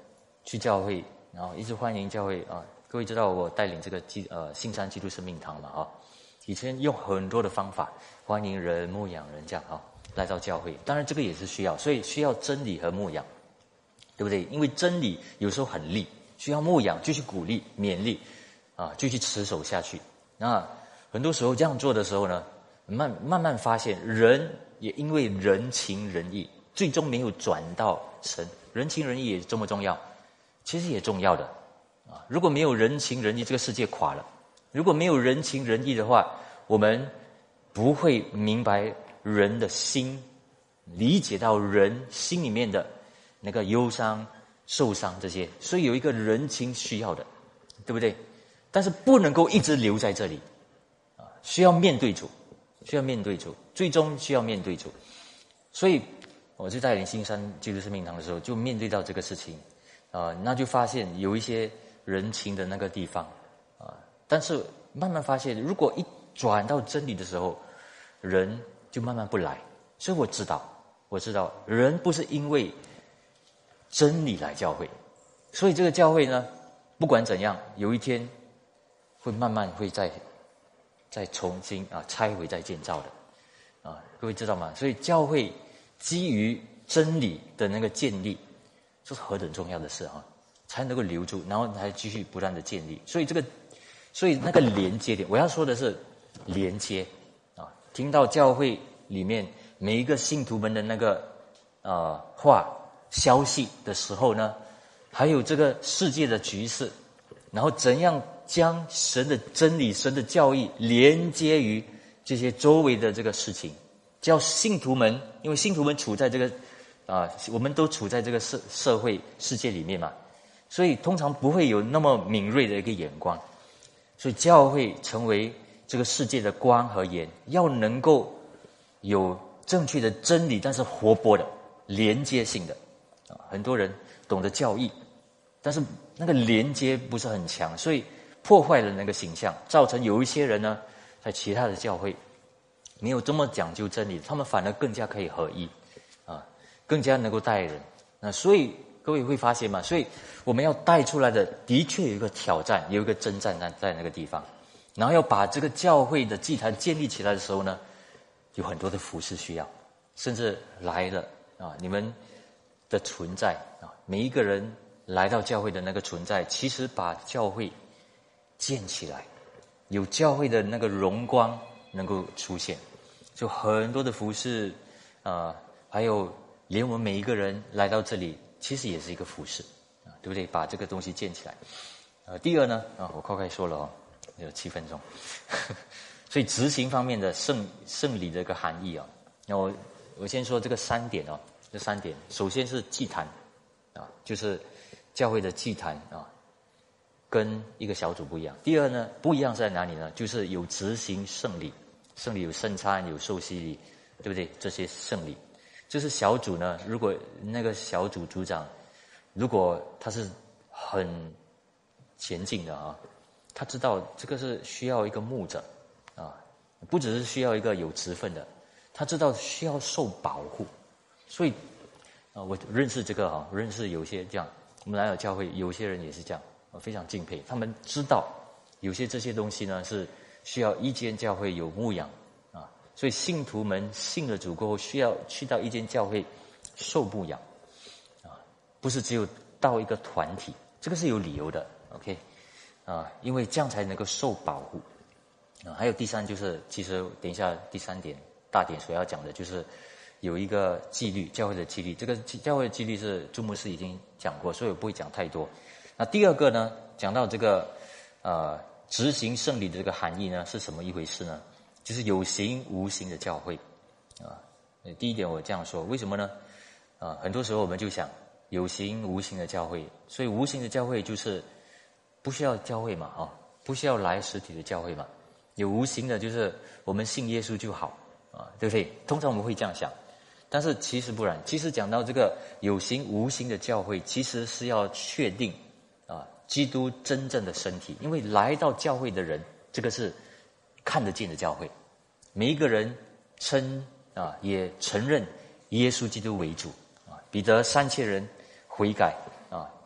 去教会，然后一直欢迎教会啊。各位知道我带领这个基呃信山基督生命堂嘛啊？以前用很多的方法欢迎人、牧养人这样啊来到教会，当然这个也是需要，所以需要真理和牧养，对不对？因为真理有时候很利，需要牧养，继续鼓励、勉励啊，继续持守下去。那很多时候这样做的时候呢，慢慢慢发现人也因为人情仁义，最终没有转到神。人情仁义也这么重要，其实也重要的啊。如果没有人情仁义，这个世界垮了。如果没有人情仁义的话，我们不会明白人的心，理解到人心里面的那个忧伤、受伤这些，所以有一个人情需要的，对不对？但是不能够一直留在这里啊，需要面对主，需要面对主，最终需要面对主。所以我就带领新山基督生命堂的时候，就面对到这个事情啊，那就发现有一些人情的那个地方啊，但是慢慢发现，如果一转到真理的时候，人就慢慢不来。所以我知道，我知道人不是因为真理来教会，所以这个教会呢，不管怎样，有一天会慢慢会再再重新啊拆毁再建造的啊，各位知道吗？所以教会基于真理的那个建立，这是何等重要的事啊，才能够留住，然后才继续不断的建立。所以这个，所以那个连接点，我要说的是连接啊。听到教会里面每一个信徒们的那个呃话消息的时候呢，还有这个世界的局势，然后怎样将神的真理、神的教义连接于这些周围的这个事情，叫信徒们，因为信徒们处在这个啊、呃，我们都处在这个社社会世界里面嘛，所以通常不会有那么敏锐的一个眼光，所以教会成为这个世界的光和盐，要能够有正确的真理，但是活泼的、连接性的啊。很多人懂得教义，但是那个连接不是很强，所以破坏了那个形象，造成有一些人呢，在其他的教会没有这么讲究真理，他们反而更加可以合一啊，更加能够带人。那所以各位会发现嘛，所以我们要带出来的的确有一个挑战，有一个征战在在那个地方。然后要把这个教会的祭坛建立起来的时候呢，有很多的服事需要，甚至来了啊，你们的存在啊，每一个人来到教会的那个存在，其实把教会建起来，有教会的那个荣光能够出现，就很多的服事啊，还有连我们每一个人来到这里，其实也是一个服事啊，对不对？把这个东西建起来。呃，第二呢啊，我快快说了哦。有七分钟，所以执行方面的圣圣礼的一个含义啊，那我我先说这个三点哦，这三点，首先是祭坛啊，就是教会的祭坛啊，跟一个小组不一样。第二呢，不一样是在哪里呢？就是有执行圣礼，圣礼有圣餐，有受洗礼，对不对？这些圣礼，就是小组呢，如果那个小组组长，如果他是很前进的啊。他知道这个是需要一个牧者啊，不只是需要一个有职分的，他知道需要受保护，所以啊，我认识这个啊，认识有些这样，我们来到教会，有些人也是这样，我非常敬佩。他们知道有些这些东西呢是需要一间教会有牧养啊，所以信徒们信了主过后，需要去到一间教会受牧养啊，不是只有到一个团体，这个是有理由的 ，OK。啊，因为这样才能够受保护啊。还有第三就是，其实等一下第三点大点所要讲的就是有一个纪律，教会的纪律。这个教会的纪律是朱牧师已经讲过，所以我不会讲太多。那第二个呢，讲到这个呃执行圣礼的这个含义呢，是什么一回事呢？就是有形无形的教会啊。第一点我这样说，为什么呢？啊，很多时候我们就想有形无形的教会，所以无形的教会就是不需要教会嘛，啊，不需要来实体的教会嘛，有无形的，就是我们信耶稣就好啊，对不对？通常我们会这样想，但是其实不然。其实讲到这个有形无形的教会，其实是要确定啊，基督真正的身体，因为来到教会的人，这个是看得见的教会，每一个人称啊，也承认耶稣基督为主啊。彼得三千人悔改啊。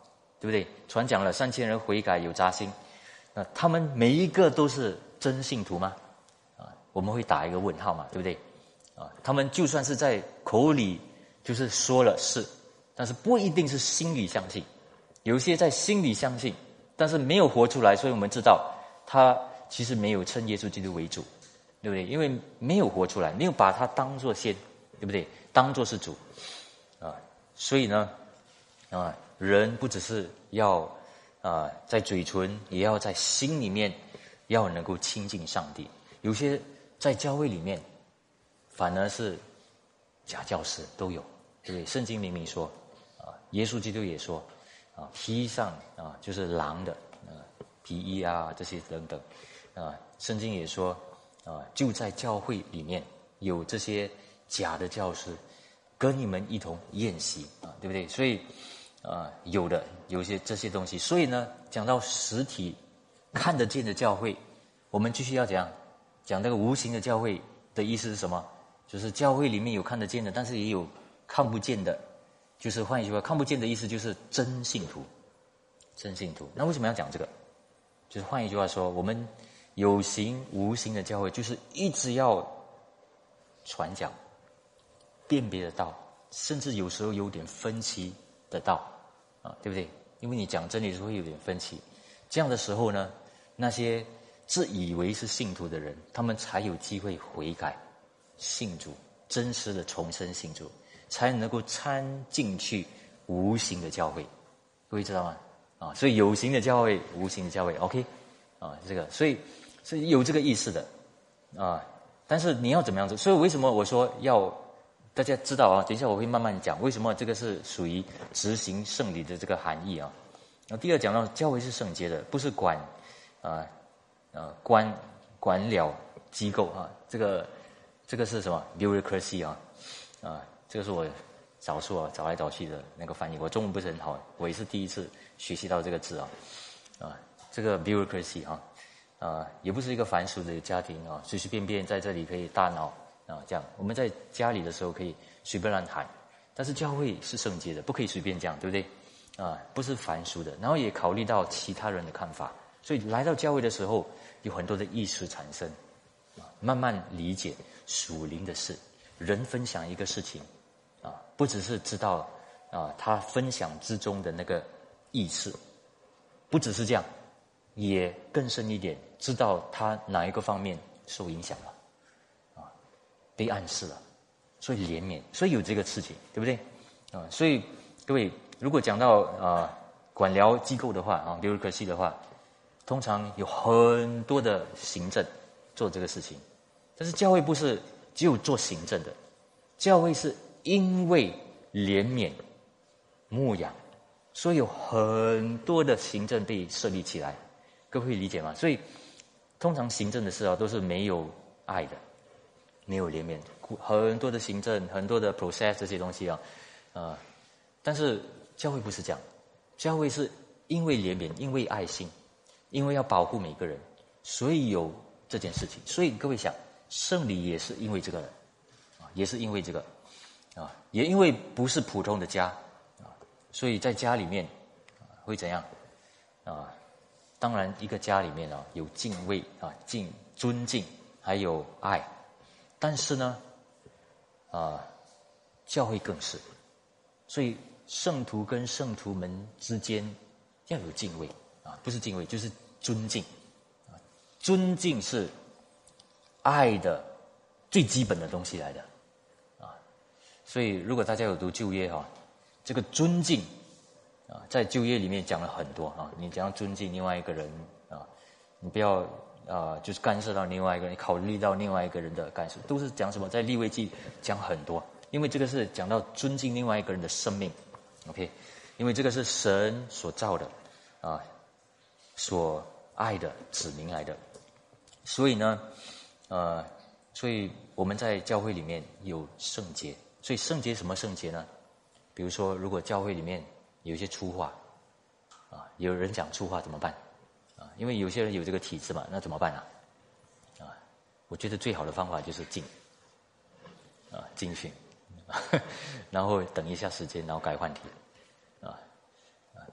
对不对？传讲了三千人悔改有扎心，那他们每一个都是真信徒吗？啊，我们会打一个问号嘛，对不对？啊，他们就算是在口里就是说了是，但是不一定是心里相信。有些在心里相信，但是没有活出来，所以我们知道他其实没有称耶稣基督为主，对不对？因为没有活出来，没有把他当作先，对不对？当作是主啊，所以呢，啊，人不只是要啊在嘴唇，也要在心里面要能够亲近上帝。有些在教会里面，反而是假教师都有，对不对？圣经明明说，啊，耶稣基督也说，啊，披上啊就是狼的啊皮衣啊这些等等，啊，圣经也说，啊，就在教会里面有这些假的教师，跟你们一同宴席啊，对不对？所以啊，有的有一些这些东西，所以呢，讲到实体看得见的教会，我们继续要讲讲那个无形的教会的意思是什么？就是教会里面有看得见的，但是也有看不见的。就是换一句话，看不见的意思就是真信徒，真信徒。那为什么要讲这个？就是换一句话说，我们有形无形的教会，就是一直要传讲、辨别的道，甚至有时候有点分歧的道啊，对不对？因为你讲真理的时候会有点分歧，这样的时候呢，那些自以为是信徒的人，他们才有机会悔改、信主，真实的重生信主，才能够参进去无形的教会。各位知道吗？啊，所以有形的教会，无形的教会 ，OK， 啊，这个，所以是有这个意思的啊。但是你要怎么样做？所以为什么我说要大家知道啊？等一下我会慢慢讲为什么这个是属于执行圣礼的这个含义啊。然后第二讲到教会是圣洁的，不是管啊啊官官僚机构啊，这个这个是什么 bureaucracy 啊啊，这个是我少数啊找来找去的那个翻译，我中文不是很好，我也是第一次学习到这个字啊啊，这个 bureaucracy 啊啊，也不是一个繁俗的家庭啊，随随便便在这里可以大闹啊，这样我们在家里的时候可以随便乱喊，但是教会是圣洁的，不可以随便这样，对不对？啊，不是繁俗的，然后也考虑到其他人的看法，所以来到教会的时候，有很多的意识产生，啊，慢慢理解属灵的事。人分享一个事情，啊，不只是知道啊他分享之中的那个意思，不只是这样，也更深一点，知道他哪一个方面受影响了，啊，被暗示了，所以怜悯，所以有这个事情，对不对？啊，所以各位。如果讲到啊管疗机构的话啊，bureaucracy的话，通常有很多的行政做这个事情，但是教会不是只有做行政的，教会是因为怜悯牧养，所以有很多的行政被设立起来，各位理解吗？所以通常行政的事啊都是没有爱的，没有怜悯，很多的行政，很多的 process 这些东西啊，啊，但是。教会不是这样，教会是因为怜悯，因为爱心，因为要保护每个人，所以有这件事情。所以各位想，圣礼也是因为这个，啊，也是因为这个，啊，也因为不是普通的家，啊，所以在家里面，啊，会怎样？啊，当然一个家里面啊有敬畏啊、敬尊敬，还有爱，但是呢，啊，教会更是，所以。圣徒跟圣徒们之间要有敬畏啊，不是敬畏就是尊敬啊，尊敬是爱的最基本的东西来的啊，所以如果大家有读旧约哈，这个尊敬啊，在旧约里面讲了很多啊，你怎样尊敬另外一个人啊，你不要啊就是干涉到另外一个人，考虑到另外一个人的感受，都是讲什么？在利未记讲很多，因为这个是讲到尊敬另外一个人的生命。OK， 因为这个是神所造的，啊，所爱的子民来的，所以呢，呃，所以我们在教会里面有圣洁，所以圣洁什么圣洁呢？比如说，如果教会里面有一些粗话，啊，有人讲粗话怎么办？啊，因为有些人有这个体质嘛，那怎么办啊？啊，我觉得最好的方法就是静，啊，静训。然后等一下时间，然后改换题，啊啊，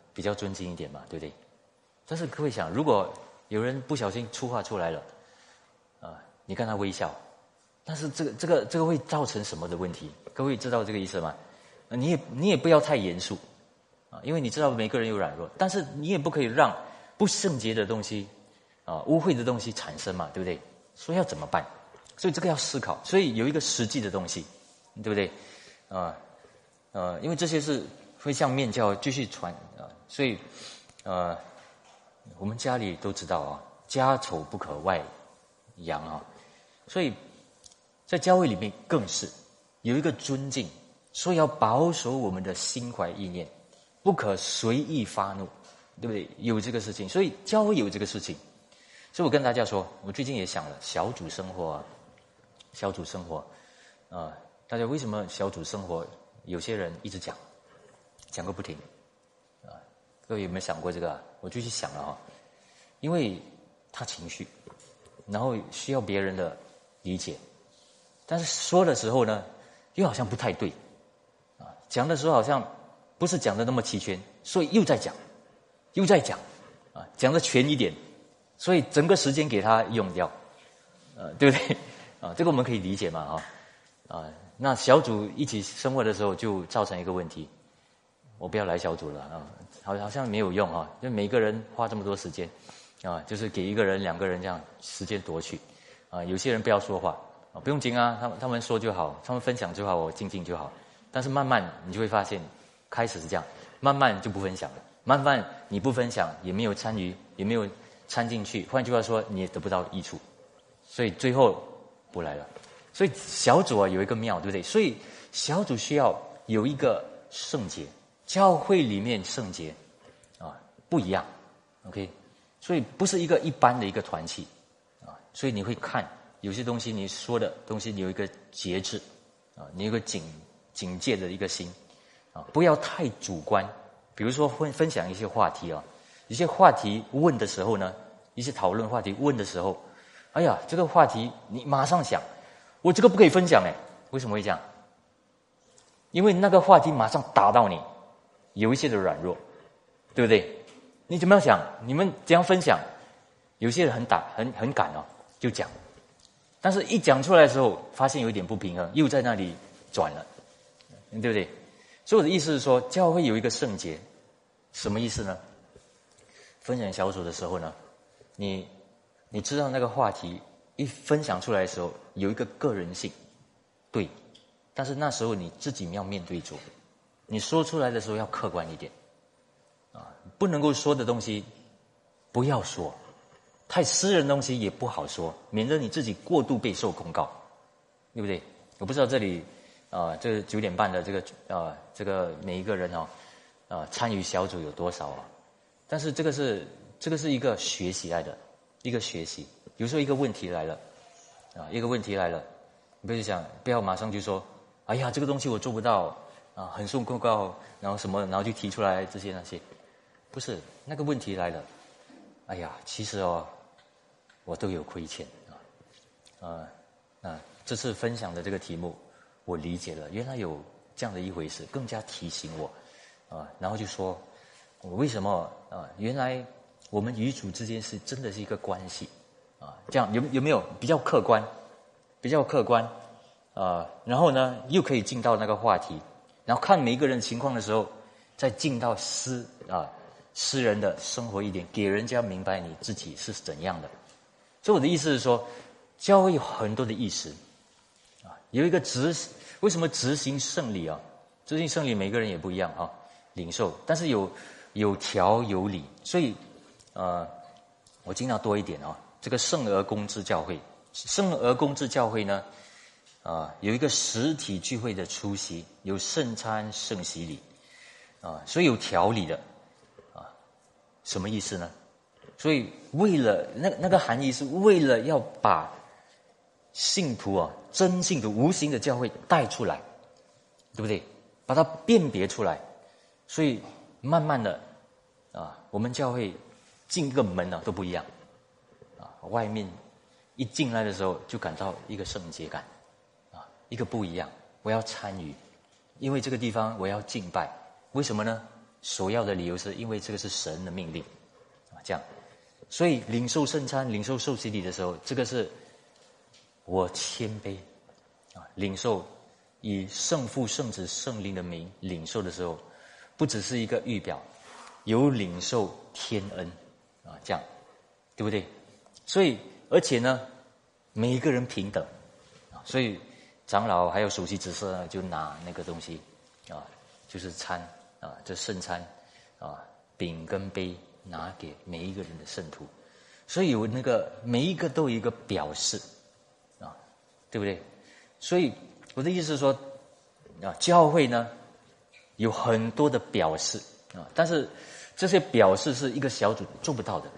比较尊敬一点嘛，对不对？但是各位想，如果有人不小心粗话出来了，啊，你看他微笑，但是这个这个这个会造成什么的问题？各位知道这个意思吗？你也你也不要太严肃啊，因为你知道每个人有软弱，但是你也不可以让不圣洁的东西啊、污秽的东西产生嘛，对不对？所以要怎么办？所以这个要思考，所以有一个实际的东西，对不对？啊呃，因为这些是会向面教继续传啊、所以呃，我们家里都知道啊，家丑不可外扬啊，所以在教会里面更是有一个尊敬。所以要保守我们的心怀意念，不可随意发怒，对不对？有这个事情，所以教会有这个事情。所以我跟大家说，我最近也想了小组生活啊，小组生活啊、呃，大家为什么小组生活有些人一直讲，讲个不停啊？各位有没有想过这个啊？我就去想了哈，因为他情绪，然后需要别人的理解，但是说的时候呢，又好像不太对。讲的时候好像不是讲的那么齐全，所以又在讲，又在讲，啊，讲的全一点，所以整个时间给他用掉，呃，对不对？啊，这个我们可以理解嘛，啊，啊，那小组一起生活的时候就造成一个问题，我不要来小组了啊，好好像没有用啊，就每个人花这么多时间，啊，就是给一个人两个人这样时间夺去，啊，有些人不要说话啊，不用紧啊，他们他们说就好，他们分享就好，我静静就好。但是慢慢你就会发现，开始是这样，慢慢就不分享了。慢慢你不分享，也没有参与，也没有参进去。换句话说，你也得不到益处，所以最后不来了。所以小组啊有一个妙，对不对？所以小组需要有一个圣洁，教会里面圣洁啊不一样 ，OK？ 所以不是一个一般的一个团体啊，所以你会看有些东西你说的东西，你有一个节制啊，你有一个警。警戒的一个心啊，不要太主观。比如说分分享一些话题啊，一些话题问的时候呢，一些讨论话题问的时候，哎呀，这个话题你马上想，我这个不可以分享哎，为什么会这样？因为那个话题马上打到你有一些的软弱，对不对？你怎么样想？你们怎样分享？有些人很打很很敢哦，就讲，但是一讲出来的时候，发现有一点不平衡，又在那里转了。对不对？所以我的意思是说，教会有一个圣洁，什么意思呢？分享小组的时候呢，你你知道那个话题一分享出来的时候，有一个个人性，对，但是那时候你自己要面对主，你说出来的时候要客观一点，啊，不能够说的东西不要说，太私人的东西也不好说，免得你自己过度被受控告，对不对？我不知道这里。啊、呃，这九点半的这个啊、呃，这个每一个人哦，啊、呃，参与小组有多少啊？但是这个是这个是一个学习来的，一个学习。比如说一个问题来了，啊，一个问题来了，你不要想，不要马上就说，哎呀，这个东西我做不到啊，很受控告，然后什么，然后就提出来这些那些，不是那个问题来了，哎呀，其实哦，我都有亏欠啊，啊，那这次分享的这个题目。我理解了，原来有这样的一回事，更加提醒我，啊，然后就说，我为什么啊？原来我们与主之间是真的是一个关系，啊，这样有有没有比较客观，比较客观，啊，然后呢又可以进到那个话题，然后看每一个人情况的时候，再进到私啊私人的生活一点，给人家明白你自己是怎样的。所以我的意思是说，教会有很多的意识，啊，有一个执。为什么执行圣礼啊？执行圣礼每个人也不一样啊，领受，但是有有条有理，所以呃，我尽量多一点啊。这个圣而公之教会，圣而公之教会呢，啊、呃，有一个实体聚会的出席，有圣餐、圣洗礼啊、呃，所以有条理的啊、呃，什么意思呢？所以为了那那个含义是为了要把信徒啊。真信的无形的教会带出来，对不对？把它辨别出来，所以慢慢的啊，我们教会进一个门啊都不一样啊，外面一进来的时候就感到一个圣洁感啊，一个不一样。我要参与，因为这个地方我要敬拜，为什么呢？ 首要的理由是因为这个是神的命令啊，这样。所以领受圣餐、领受受洗礼的时候，这个是我谦卑啊，领受以圣父、圣子、圣灵的名领受的时候，不只是一个预表，有领受天恩啊，这样，对不对？所以而且呢，每一个人平等啊，所以长老还有首席执事呢，就拿那个东西啊，就是餐啊，这圣餐啊，饼跟杯。拿给每一个人的圣徒，所以有那个每一个都有一个表示啊，对不对？所以我的意思是说啊，教会呢有很多的表示啊，但是这些表示是一个小组做不到的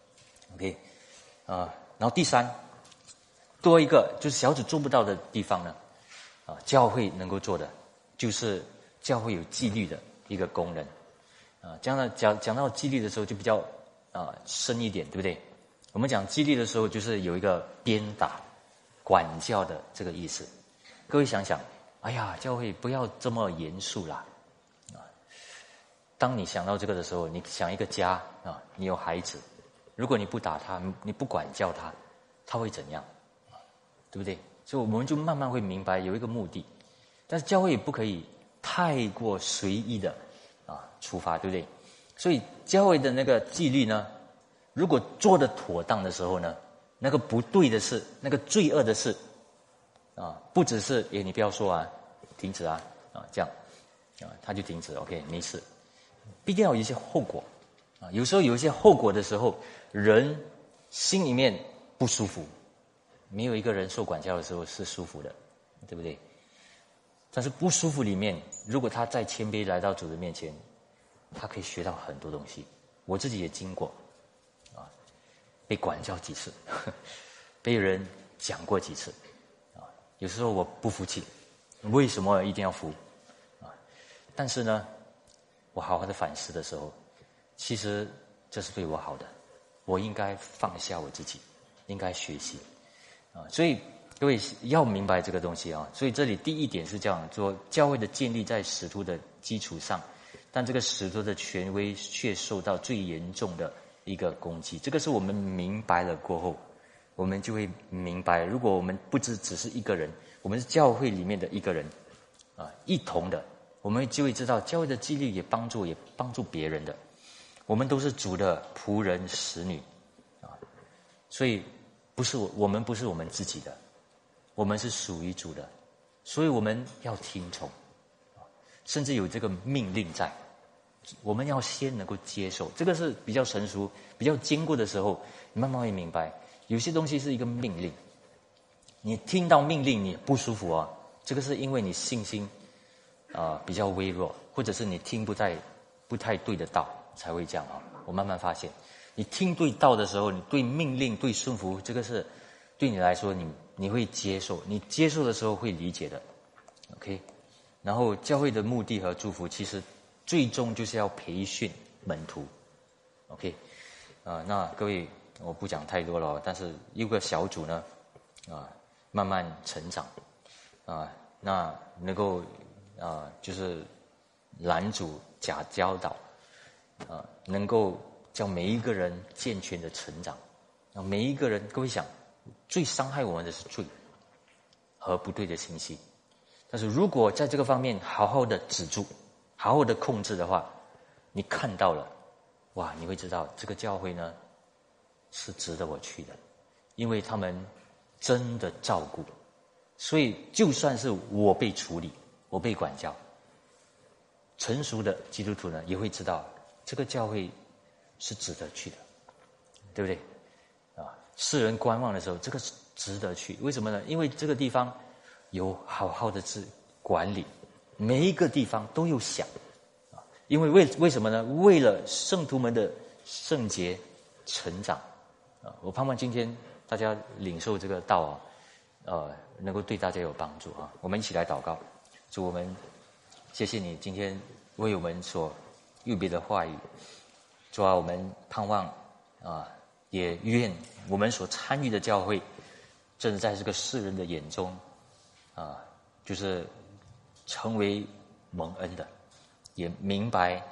，OK 啊，然后第三多一个就是小组做不到的地方呢啊，教会能够做的就是教会有纪律的一个功能。啊，这样呢，讲讲到纪律的时候就比较啊深一点，对不对？我们讲纪律的时候，就是有一个鞭打、管教的这个意思。各位想想，哎呀，教会不要这么严肃啦！啊，当你想到这个的时候，你想一个家啊，你有孩子，如果你不打他，你不管教他，他会怎样？对不对？所以我们就慢慢会明白有一个目的，但是教会也不可以太过随意的。啊，出发对不对？所以教会的那个纪律呢，如果做得妥当的时候呢，那个不对的事，那个罪恶的事，啊，不只是诶，你不要说啊，停止啊，啊，这样，啊，他就停止 ，OK， 没事，必定要有一些后果，啊，有时候有一些后果的时候，人心里面不舒服，没有一个人受管教的时候是舒服的，对不对？但是不舒服里面，如果他再谦卑来到主的面前，他可以学到很多东西。我自己也经过，啊，被管教几次，呵呵被人讲过几次，啊，有时候我不服气，为什么一定要服？啊，但是呢，我好好的反思的时候，其实这是对我好的，我应该放下我自己，应该学习，啊，所以。各位要明白这个东西啊，所以这里第一点是这样说：教会的建立在使徒的基础上，但这个使徒的权威却受到最严重的一个攻击。这个是我们明白了过后，我们就会明白，如果我们不只只是一个人，我们是教会里面的一个人啊，一同的，我们就会知道教会的纪律也帮助也帮助别人的。我们都是主的仆人使女啊，所以不是我我们不是我们自己的。我们是属于主的，所以我们要听从，甚至有这个命令在，我们要先能够接受，这个是比较成熟、比较经过的时候，你慢慢会明白，有些东西是一个命令，你听到命令你不舒服啊，这个是因为你信心啊、呃、比较微弱，或者是你听不太不太对的道才会这样啊。我慢慢发现，你听对道的时候，你对命令、对顺服，这个是对你来说你。你会接受，你接受的时候会理解的 ，OK。然后教会的目的和祝福，其实最终就是要培训门徒 ，OK。啊、呃，那各位我不讲太多了，但是一个小组呢，啊、呃，慢慢成长，啊、呃，那能够啊、呃，就是拦阻假教导，啊、呃，能够叫每一个人健全的成长，啊，每一个人，各位想。最伤害我们的是罪和不对的信息，但是如果在这个方面好好的止住，好好的控制的话，你看到了，哇，你会知道这个教会呢是值得我去的，因为他们真的照顾，所以就算是我被处理，我被管教，成熟的基督徒呢也会知道这个教会是值得去的，对不对？世人观望的时候，这个是值得去。为什么呢？因为这个地方有好好的治管理，每一个地方都有想啊。因为为为什么呢？为了圣徒们的圣洁成长啊。我盼望今天大家领受这个道啊，呃，能够对大家有帮助啊。我们一起来祷告，主我们谢谢你今天为我们所预备的话语，主啊，我们盼望啊。也愿我们所参与的教会，正在这个世人的眼中，啊，就是成为蒙恩的，也明白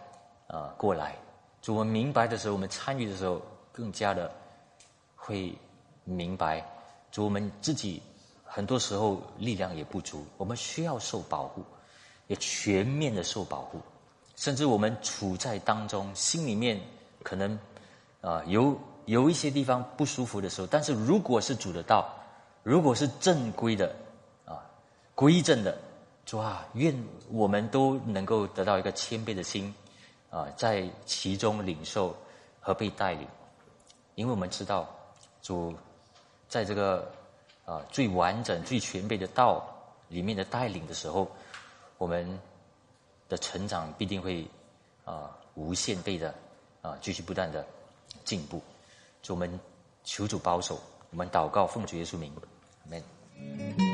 呃过来。主，我们明白的时候，我们参与的时候，更加的会明白，主，我们自己很多时候力量也不足，我们需要受保护，也全面的受保护。甚至我们处在当中，心里面可能啊、呃、有有一些地方不舒服的时候，但是如果是主的道，如果是正规的啊规正的，主啊，愿我们都能够得到一个谦卑的心啊，在其中领受和被带领，因为我们知道主在这个啊最完整、最全备的道里面的带领的时候，我们的成长必定会啊无限倍的啊继续不断的进步。主，我们求主保守，我们祷告奉主耶稣名，阿们。